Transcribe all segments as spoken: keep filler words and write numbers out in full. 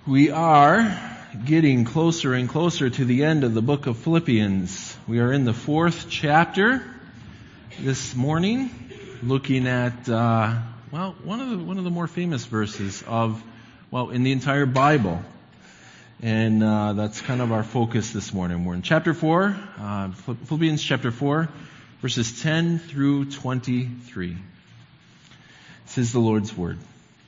We are getting closer and closer to the end of the book of Philippians. We are in the fourth chapter this morning, looking at uh, well, one of the one of the more famous verses of well in the entire Bible, and uh, that's kind of our focus this morning. We're in chapter four, uh, Philippians chapter four, verses ten through twenty-three. This is the Lord's word.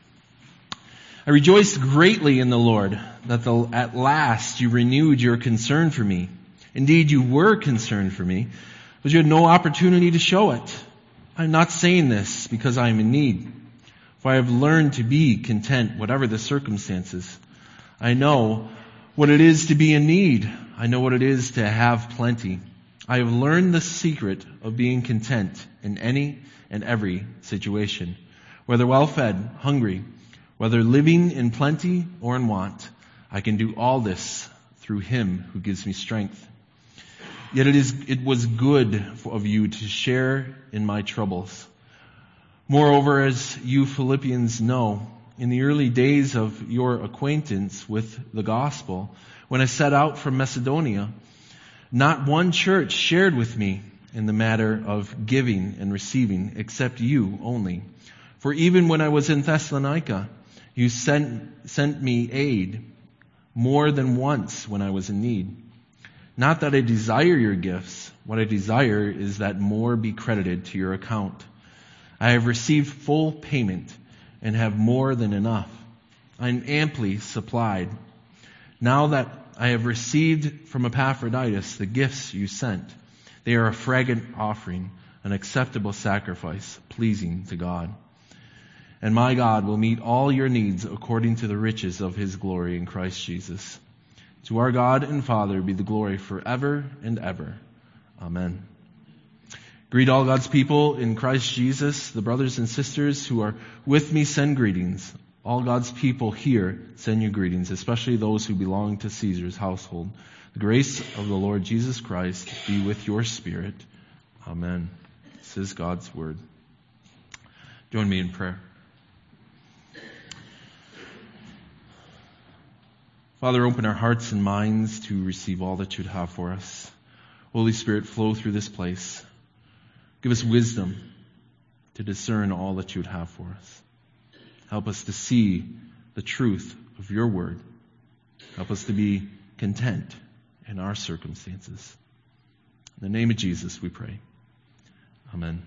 I rejoiced greatly in the Lord that the, at last you renewed your concern for me. Indeed, you were concerned for me, but you had no opportunity to show it. I'm not saying this because I am in need, for I have learned to be content whatever the circumstances. I know what it is to be in need. I know what it is to have plenty. I have learned the secret of being content in any and every situation, whether well-fed, hungry, whether living in plenty or in want. I can do all this through Him who gives me strength. Yet it is, it was good of you to share in my troubles. Moreover, as you Philippians know, in the early days of your acquaintance with the gospel, when I set out from Macedonia, not one church shared with me in the matter of giving and receiving, except you only. For even when I was in Thessalonica, you sent, sent me aid more than once when I was in need. Not that I desire your gifts. What I desire is that more be credited to your account. I have received full payment and have more than enough. I am amply supplied. Now that I have received from Epaphroditus the gifts you sent, they are a fragrant offering, an acceptable sacrifice, pleasing to God. And my God will meet all your needs according to the riches of His glory in Christ Jesus. To our God and Father be the glory forever and ever. Amen. Greet all God's people in Christ Jesus. The brothers and sisters who are with me send greetings. All God's people here send you greetings, especially those who belong to Caesar's household. The grace of the Lord Jesus Christ be with your spirit. Amen. This is God's word. Join me in prayer. Father, open our hearts and minds to receive all that you'd have for us. Holy Spirit, flow through this place. Give us wisdom to discern all that you'd have for us. Help us to see the truth of your word. Help us to be content in our circumstances. In the name of Jesus, we pray. Amen.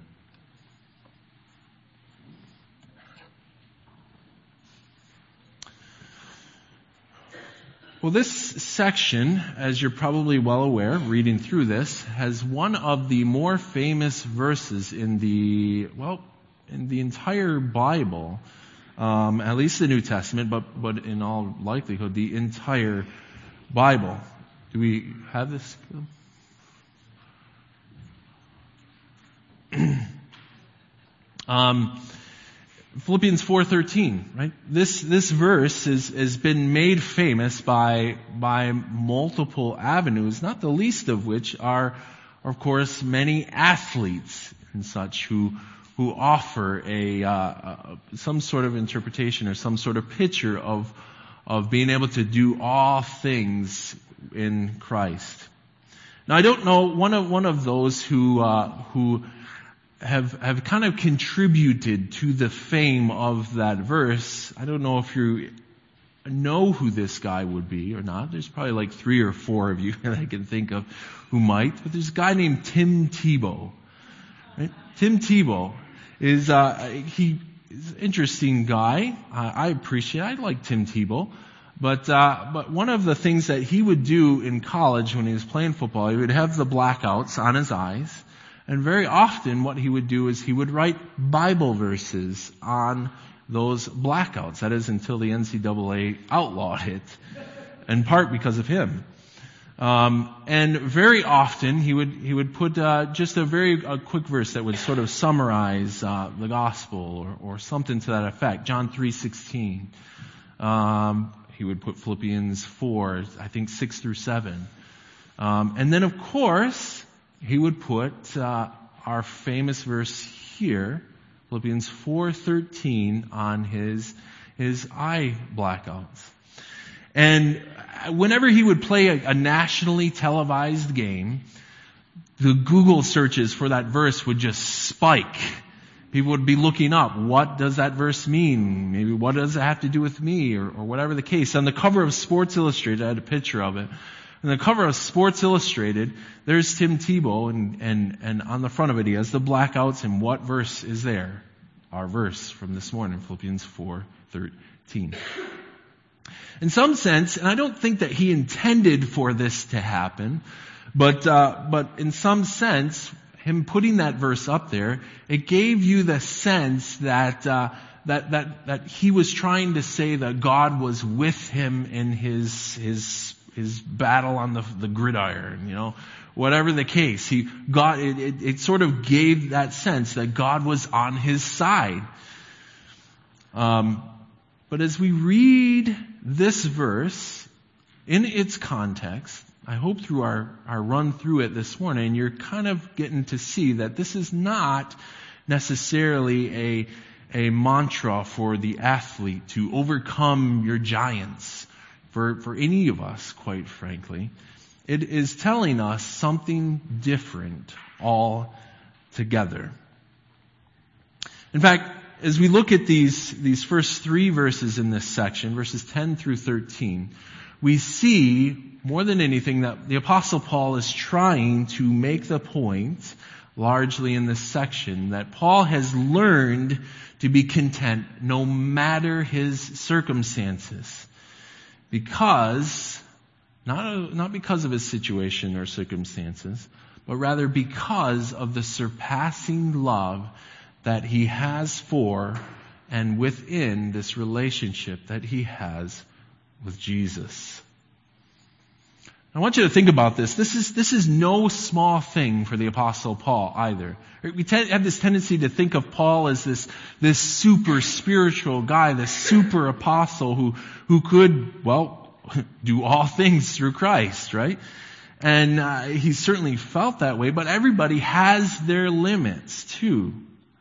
Well, this section, as you're probably well aware, reading through this, has one of the more famous verses in the, well, in the entire Bible, um, at least the New Testament, but, but in all likelihood, the entire Bible. Do we have this? um, Philippians four thirteen, right? This this verse is has been made famous by by multiple avenues, not the least of which are, of course, many athletes and such who who offer a, uh, a some sort of interpretation or some sort of picture of of being able to do all things in Christ. Now, I don't know one of one of those who uh, who. have have kind of contributed to the fame of that verse. I don't know if you know who this guy would be or not. There's probably like three or four of you that I can think of who might. But there's a guy named Tim Tebow. Right? Tim Tebow is uh, he is an interesting guy. Uh, I appreciate. I like Tim Tebow. But uh, but one of the things that he would do in college when he was playing football, he would have the blackouts on his eyes. And very often what he would do is he would write Bible verses on those blackouts. That is until the N C double A outlawed it, in part because of him. Um, and very often he would he would put uh, just a very a quick verse that would sort of summarize uh, the gospel or, or something to that effect. John three sixteen. Um, he would put Philippians four, I think six through seven. Um, and then of course he would put uh, our famous verse here, Philippians four thirteen, on his his eye blackouts. And whenever he would play a, a nationally televised game, the Google searches for that verse would just spike. People would be looking up, what does that verse mean? Maybe what does it have to do with me? Or, or whatever the case. On the cover of Sports Illustrated, I had a picture of it. On the cover of Sports Illustrated, there's Tim Tebow, and, and, and on the front of it he has the blackouts, and what verse is there? Our verse from this morning, Philippians four thirteen. In some sense, and I don't think that he intended for this to happen, but uh, but in some sense, him putting that verse up there, it gave you the sense that uh, that that that he was trying to say that God was with him in his his his battle on the the gridiron, you know, whatever the case. He God it, it, it sort of gave that sense that God was on his side. Um, but as we read this verse in its context, I hope through our, our run through it this morning, you're kind of getting to see that this is not necessarily a, a mantra for the athlete to overcome your giants, for, for any of us, quite frankly. It is telling us something different altogether. In fact, as we look at these, these first three verses in this section, verses ten through thirteen, we see more than anything that the Apostle Paul is trying to make the point, largely in this section, that Paul has learned to be content no matter his circumstances. Because, not, not because of his situation or circumstances, but rather because of the surpassing love that he has for and within this relationship that he has with Jesus. I want you to think about this. This is, this is no small thing for the Apostle Paul either. We tend, have this tendency to think of Paul as this, this super spiritual guy, this super apostle who, who could, well, do all things through Christ, right? And uh, he certainly felt that way, but everybody has their limits too.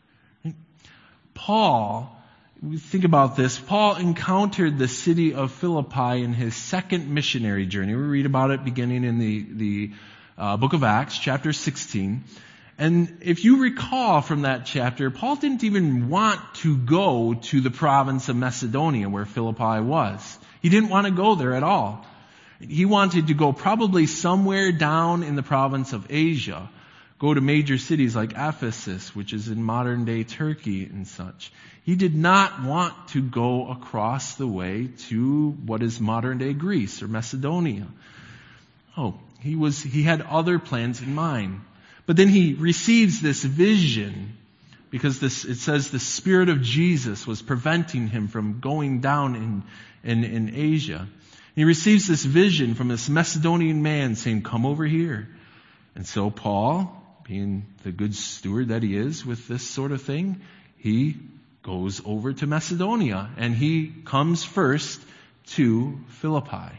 Paul, we think about this, Paul encountered the city of Philippi in his second missionary journey. We read about it beginning in the, the uh, book of Acts, chapter sixteen. And if you recall from that chapter, Paul didn't even want to go to the province of Macedonia where Philippi was. He didn't want to go there at all. He wanted to go probably somewhere down in the province of Asia. Go to major cities like Ephesus, which is in modern day Turkey and such. He did not want to go across the way to what is modern day Greece or Macedonia. Oh, he was, he had other plans in mind. But then he receives this vision because this, it says the Spirit of Jesus was preventing him from going down in, in, in Asia. He receives this vision from this Macedonian man saying, come over here. And so Paul, being the good steward that he is with this sort of thing, he goes over to Macedonia and he comes first to Philippi.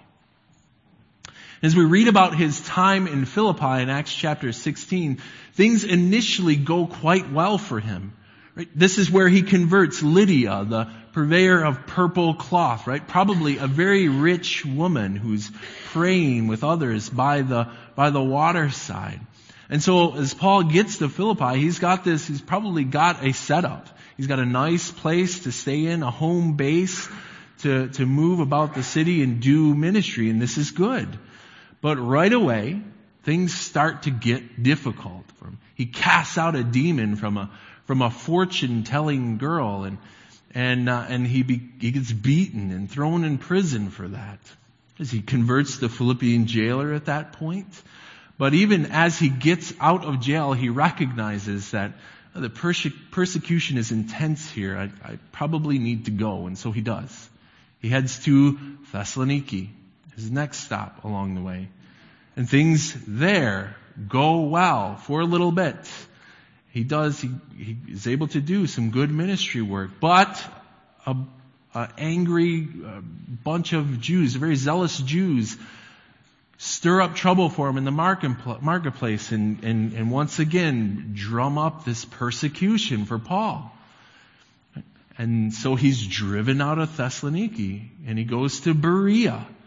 As we read about his time in Philippi in Acts chapter sixteen, things initially go quite well for him. Right? This is where he converts Lydia, the purveyor of purple cloth, right? Probably a very rich woman who's praying with others by the, by the waterside. And so as Paul gets to Philippi, he's got this, he's probably got a setup. He's got a nice place to stay in, a home base to, to move about the city and do ministry, and this is good. But right away, things start to get difficult for him. He casts out a demon from a, from a fortune-telling girl, and, and, uh, and he, be, he gets beaten and thrown in prison for that. As he converts the Philippian jailer at that point. But even as he gets out of jail, he recognizes that the perse- persecution is intense here. I, I probably need to go. And so he does. He heads to Thessaloniki, his next stop along the way. And things there go well for a little bit. He does, he, he is able to do some good ministry work. But a, a angry uh, bunch of Jews, very zealous Jews, stir up trouble for him in the marketplace and, and, and once again drum up this persecution for Paul. And so he's driven out of Thessaloniki and he goes to Berea.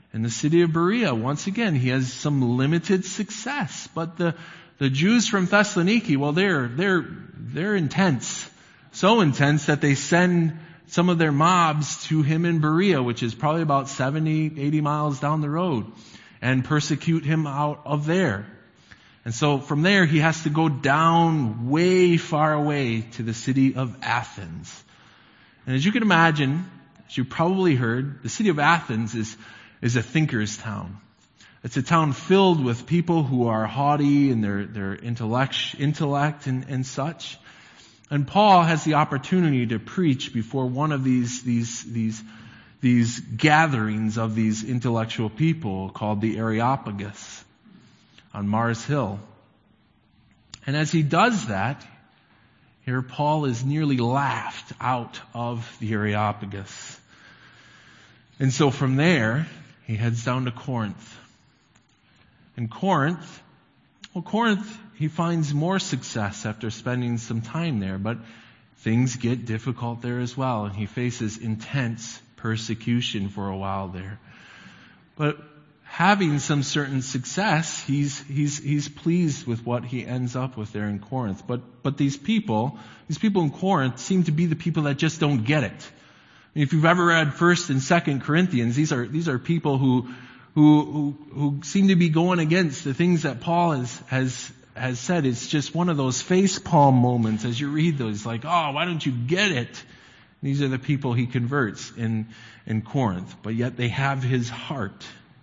In the city of Berea, once again, he has some limited success. But the, the Jews from Thessaloniki, well, they're, they're, they're intense. So intense that they send some of their mobs to him in Berea, which is probably about seventy, eighty miles down the road, and persecute him out of there. And so from there, he has to go down way far away to the city of Athens. And as you can imagine, as you probably heard, the city of Athens is is a thinker's town. It's a town filled with people who are haughty in their, their intellect, intellect and, and such. And Paul has the opportunity to preach before one of these, these, these, these gatherings of these intellectual people called the Areopagus on Mars Hill. And as he does that, here Paul is nearly laughed out of the Areopagus. And so from there, he heads down to Corinth. In Corinth, well, Corinth, he finds more success after spending some time there, but things get difficult there as well, and he faces intense persecution for a while there. But having some certain success, he's he's he's pleased with what he ends up with there in Corinth. But but these people, these people in Corinth seem to be the people that just don't get it. If you've ever read First and Second Corinthians, these are these are people who who who, who seem to be going against the things that Paul has has has said. It's just one of those facepalm moments as you read those, like, oh, why don't you get it? These are the people he converts in in Corinth, but yet they have his heart.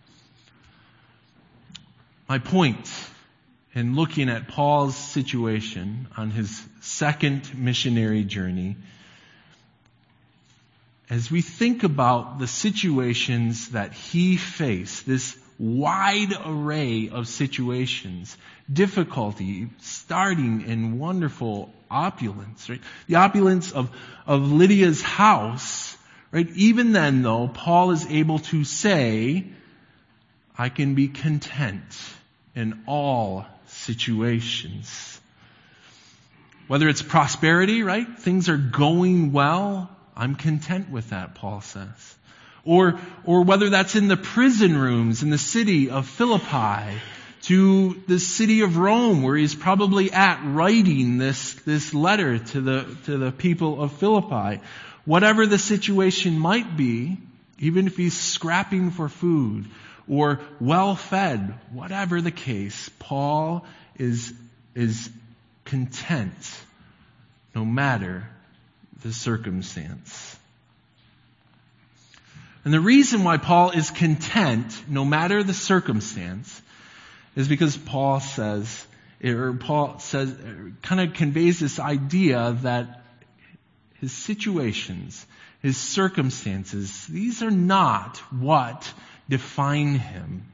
My point in looking at Paul's situation on his second missionary journey, as we think about the situations that he faced, this wide array of situations, difficulty, starting in wonderful opulence, right? The opulence of, of Lydia's house, right? Even then, though, Paul is able to say, I can be content in all situations. Whether it's prosperity, right? Things are going well. I'm content with that, Paul says. Or, or whether that's in the prison rooms in the city of Philippi to the city of Rome where he's probably at writing this, this letter to the, to the people of Philippi. Whatever the situation might be, even if he's scrapping for food or well-fed, whatever the case, Paul is, is content no matter the circumstance. And the reason why Paul is content, no matter the circumstance, is because Paul says, or Paul says, kind of conveys this idea that his situations, his circumstances, these are not what define him.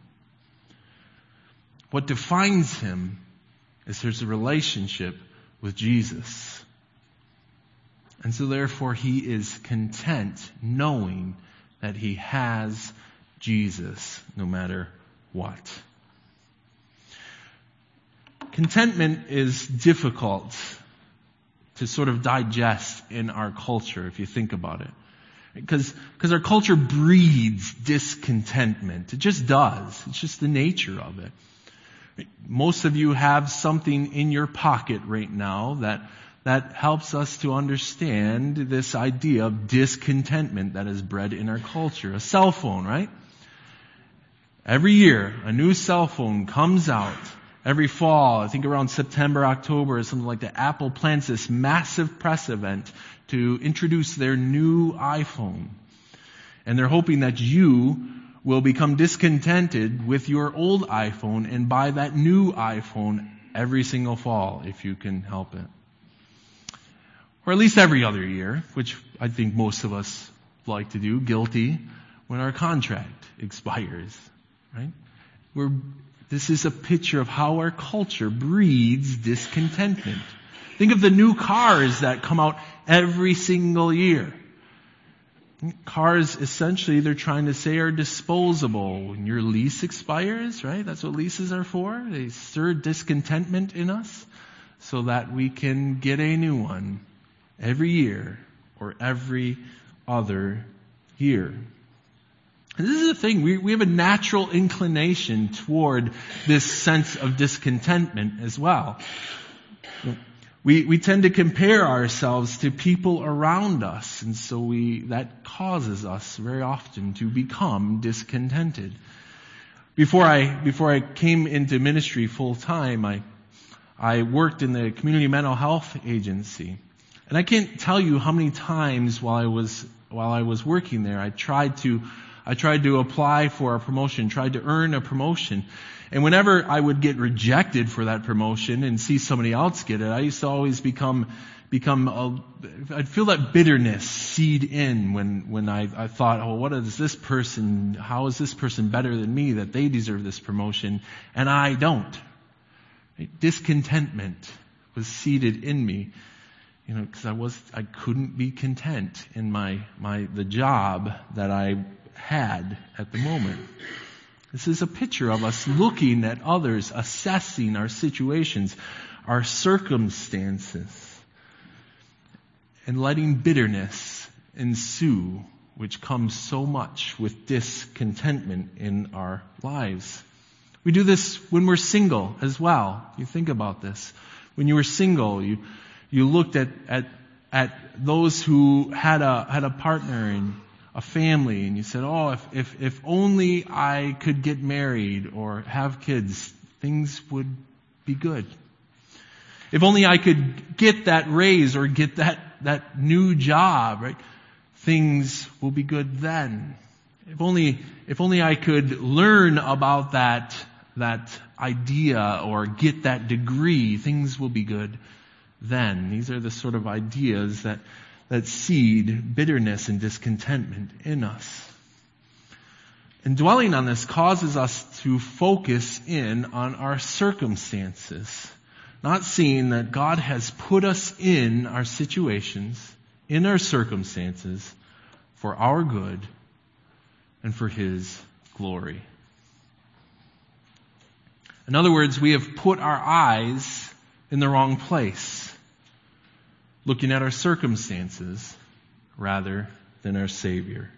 What defines him is his relationship with Jesus. And so therefore he is content knowing that he has Jesus no matter what. Contentment is difficult to sort of digest in our culture if you think about it. Because, because our culture breeds discontentment. It just does. It's just the nature of it. Most of you have something in your pocket right now that That helps us to understand this idea of discontentment that is bred in our culture. A cell phone, right? Every year, a new cell phone comes out. Every fall, I think around September, October, or something like that, Apple plans this massive press event to introduce their new iPhone. And they're hoping that you will become discontented with your old iPhone and buy that new iPhone every single fall, if you can help it. Or at least every other year, which I think most of us like to do, guilty, when our contract expires, right? We're, this is a picture of how our culture breeds discontentment. Think of the new cars that come out every single year. Cars, essentially, they're trying to say are disposable. When your lease expires, right? That's what leases are for. They stir discontentment in us so that we can get a new one every year or every other year. And this is the thing, we, we have a natural inclination toward this sense of discontentment as well. We, we tend to compare ourselves to people around us, and so we, that causes us very often to become discontented. Before I, before I came into ministry full time, I, I worked in the community mental health agency. And I can't tell you how many times while I was, while I was working there, I tried to, I tried to apply for a promotion, tried to earn a promotion. And whenever I would get rejected for that promotion and see somebody else get it, I used to always become, become, a, I'd feel that bitterness seed in when, when I, I thought, oh, what is this person, how is this person better than me that they deserve this promotion and I don't? Discontentment was seeded in me, you know, because I was, I couldn't be content in my, my, the job that I had at the moment. This is a picture of us looking at others, assessing our situations, our circumstances, and letting bitterness ensue, which comes so much with discontentment in our lives. We do this when we're single as well. You think about this. When you were single, you you looked at at at those who had a had a partner and a family, and you said, oh, if, if, if only I could get married or have kids, things would be good. If only I could get that raise or get that, that new job, right? Things will be good then. If only, if only I could learn about that, that idea or get that degree, things will be good then. These are the sort of ideas that that seed bitterness and discontentment in us. And dwelling on this causes us to focus in on our circumstances, not seeing that God has put us in our situations, in our circumstances, for our good and for His glory. In other words, we have put our eyes in the wrong place, looking at our circumstances rather than our Savior.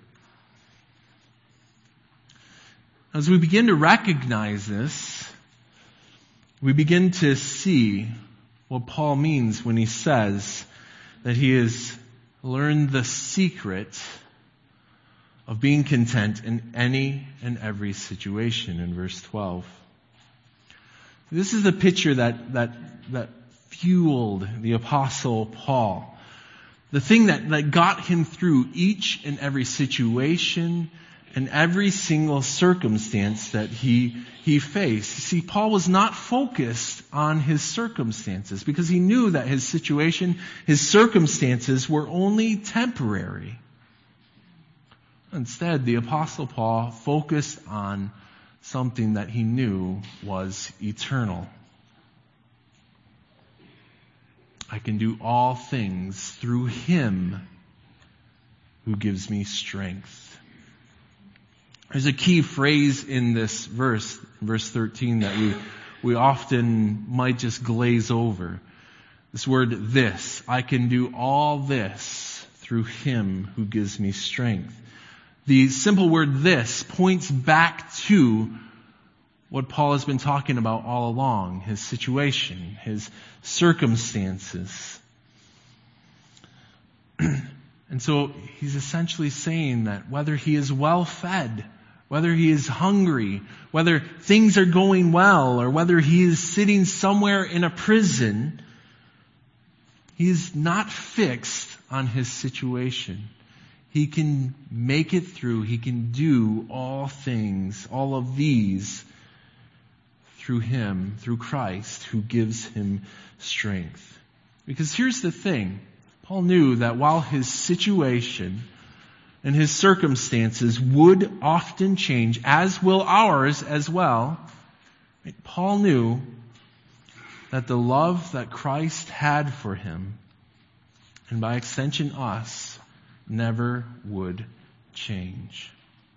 As we begin to recognize this, we begin to see what Paul means when he says that he has learned the secret of being content in any and every situation in verse twelve. This is the picture that, that, that fueled the Apostle Paul. The thing that, that got him through each and every situation and every single circumstance that he, he faced. You see, Paul was not focused on his circumstances because he knew that his situation, his circumstances were only temporary. Instead, the Apostle Paul focused on something that he knew was eternal. I can do all things through Him who gives me strength. There's a key phrase in this verse, verse thirteen, that we, we often might just glaze over. This word, this. I can do all this through Him who gives me strength. The simple word this points back to what Paul has been talking about all along, his situation, his circumstances. And so he's essentially saying that whether he is well fed, whether he is hungry, whether things are going well, or whether he is sitting somewhere in a prison, he is not fixed on his situation. He can make it through. He can do all things, all of these, through Him, through Christ, who gives him strength. Because here's the thing. Paul knew that while his situation and his circumstances would often change, as will ours as well, Paul knew that the love that Christ had for him, and by extension us, never would change.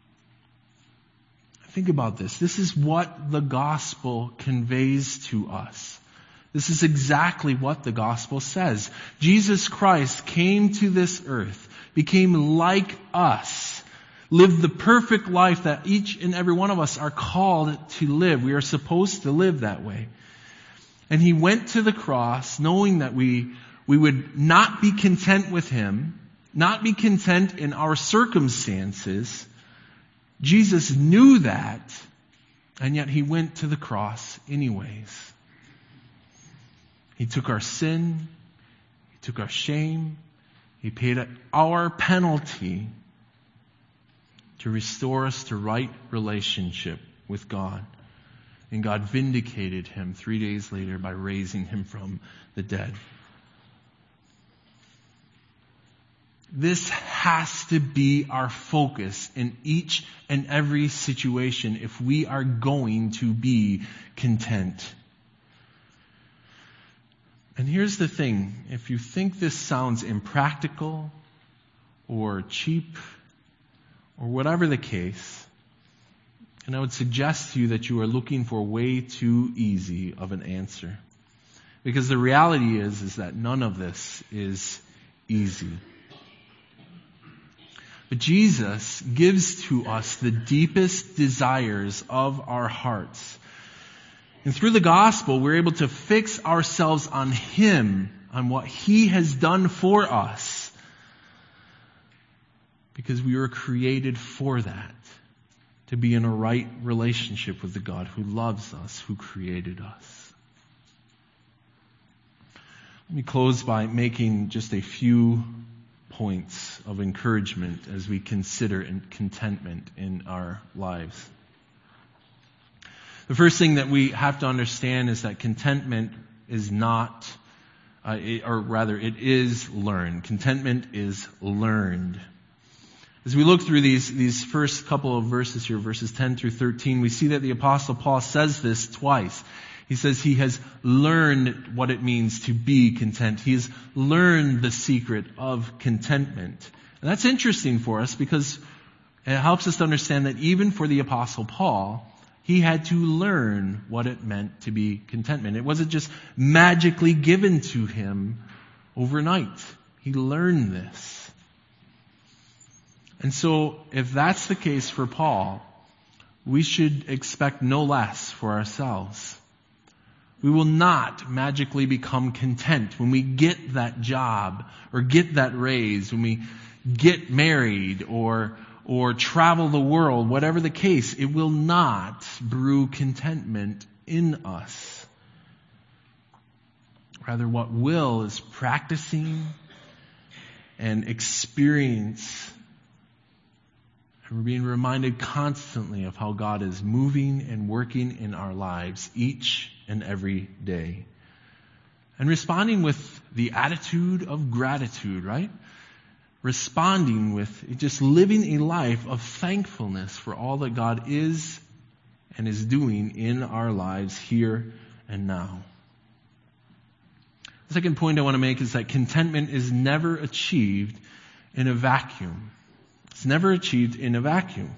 Think about this. This is what the gospel conveys to us. This is exactly what the gospel says. Jesus Christ came to this earth, became like us, live the perfect life that each and every one of us are called to live. We are supposed to live that way. And he went to the cross knowing that we, we would not be content with him, not be content in our circumstances. Jesus knew that, and yet he went to the cross anyways. He took our sin, he took our shame, he paid our penalty to restore us to right relationship with God. And God vindicated him three days later by raising him from the dead. This has to be our focus in each and every situation if we are going to be content. And here's the thing, if you think this sounds impractical or cheap or whatever the case, and I would suggest to you that you are looking for way too easy of an answer. Because the reality is, is that none of this is easy. But Jesus gives to us the deepest desires of our hearts. And through the gospel, we're able to fix ourselves on him, on what he has done for us. Because we were created for that. To be in a right relationship with the God who loves us, who created us. Let me close by making just a few points of encouragement as we consider contentment in our lives. The first thing that we have to understand is that contentment is not, uh, it, or rather it is learned. Contentment is learned. As we look through these, these first couple of verses here, verses ten through thirteen, we see that the Apostle Paul says this twice. He says he has learned what it means to be content. He has learned the secret of contentment. And that's interesting for us because it helps us to understand that even for the Apostle Paul, he had to learn what it meant to be contentment. It wasn't just magically given to him overnight. He learned this. And so, if that's the case for Paul, we should expect no less for ourselves. We will not magically become content when we get that job or get that raise, when we get married or or travel the world, whatever the case. It will not brew contentment in us. Rather, what will is practicing and experience. And we're being reminded constantly of how God is moving and working in our lives each and every day. And responding with the attitude of gratitude, right? Responding with just living a life of thankfulness for all that God is and is doing in our lives here and now. The second point I want to make is that contentment is never achieved in a vacuum. It's never achieved in a vacuum.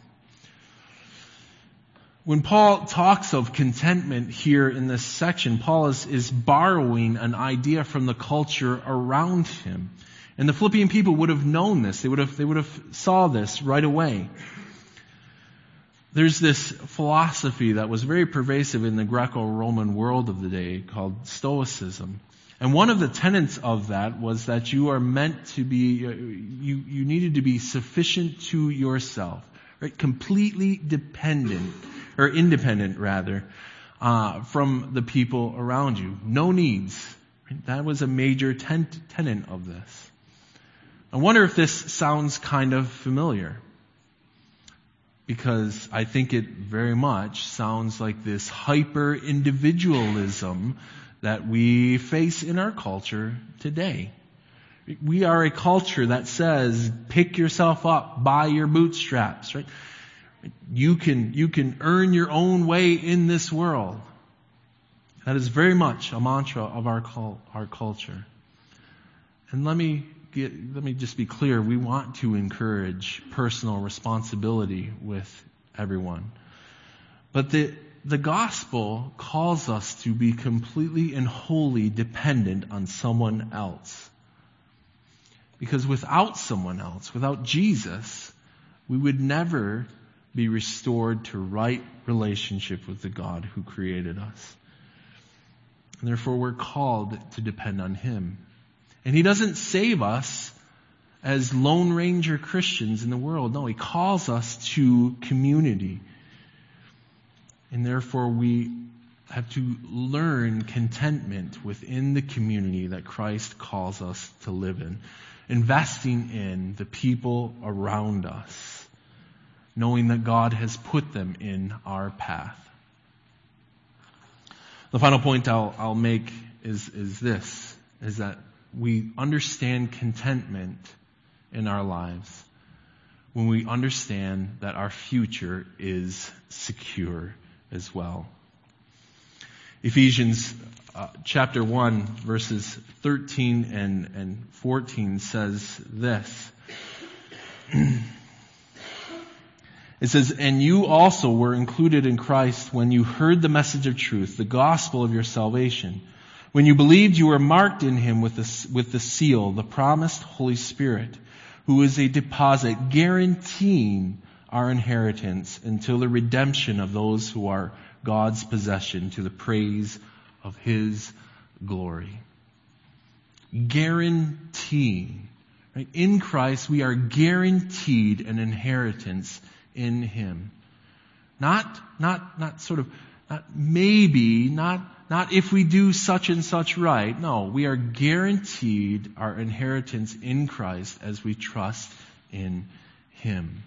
When Paul talks of contentment here in this section, Paul is, is borrowing an idea from the culture around him. And the Philippian people would have known this. They would have, they would have saw this right away. There's this philosophy that was very pervasive in the Greco-Roman world of the day called Stoicism. And one of the tenets of that was that you are meant to be, you, you needed to be sufficient to yourself, right? Completely dependent, or independent rather, uh, from the people around you. No needs. Right? That was a major ten- tenet of this. I wonder if this sounds kind of familiar. Because I think it very much sounds like this hyper-individualism that we face in our culture today. We are a culture that says, pick yourself up by your bootstraps, right? You can, you can earn your own way in this world. That is very much a mantra of our cult, our culture. And let me get, let me just be clear, we want to encourage personal responsibility with everyone. But the The gospel calls us to be completely and wholly dependent on someone else. Because without someone else, without Jesus, we would never be restored to right relationship with the God who created us. And therefore, we're called to depend on Him. And He doesn't save us as Lone Ranger Christians in the world. No, He calls us to community. And therefore, we have to learn contentment within the community that Christ calls us to live in. Investing in the people around us, knowing that God has put them in our path. The final point I'll, I'll make is, is this, is that we understand contentment in our lives when we understand that our future is secure as well. Ephesians uh, chapter one, verses thirteen and, and fourteen says this. It says, "And you also were included in Christ when you heard the message of truth, the gospel of your salvation. When you believed, you were marked in Him with the, with the seal, the promised Holy Spirit, who is a deposit guaranteeing our inheritance until the redemption of those who are God's possession, to the praise of His glory." Guaranteeing. Right? In Christ, we are guaranteed an inheritance in Him. Not, not, not sort of, not maybe, not, not if we do such and such right. No, we are guaranteed our inheritance in Christ as we trust in Him.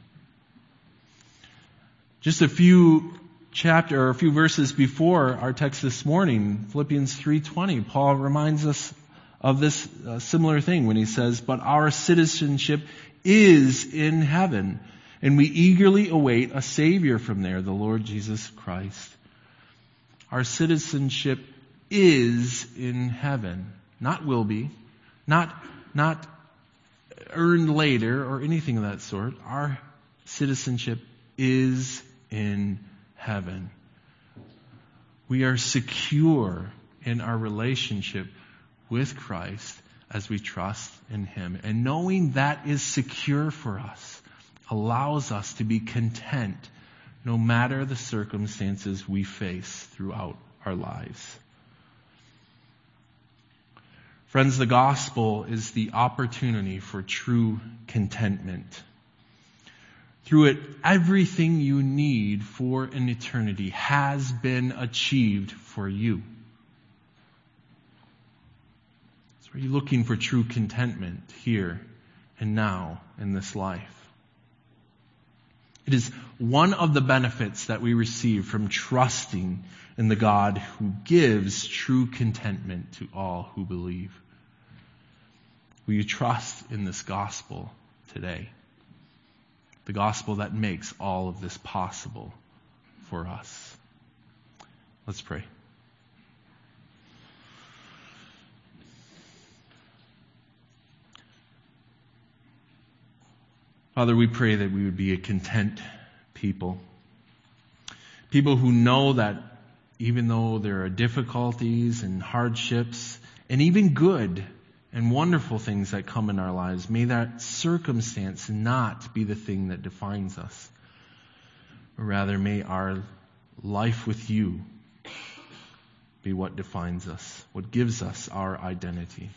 Just a few chapter or a few verses before our text this morning, Philippians three twenty, Paul reminds us of this uh, similar thing when he says, "But our citizenship is in heaven, and we eagerly await a Savior from there, the Lord Jesus Christ." Our citizenship is in heaven, not will be, not, not earned later or anything of that sort. Our citizenship is in heaven. We are secure in our relationship with Christ as we trust in Him. And knowing that is secure for us allows us to be content no matter the circumstances we face throughout our lives. Friends, the gospel is the opportunity for true contentment. Through it, everything you need for an eternity has been achieved for you. So are you looking for true contentment here and now in this life? It is one of the benefits that we receive from trusting in the God who gives true contentment to all who believe. Will you trust in this gospel today? The gospel that makes all of this possible for us. Let's pray. Father, we pray that we would be a content people. People who know that even though there are difficulties and hardships and even good and wonderful things that come in our lives, may that circumstance not be the thing that defines us. Or rather, may our life with you be what defines us, what gives us our identity.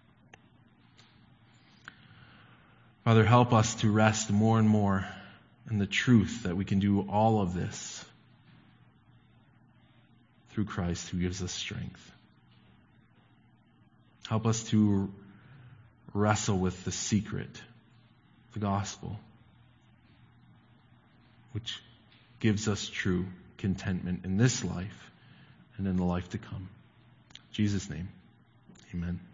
Father, help us to rest more and more in the truth that we can do all of this through Christ who gives us strength. Help us to wrestle with the secret, the gospel, which gives us true contentment in this life and in the life to come. In Jesus' name, amen.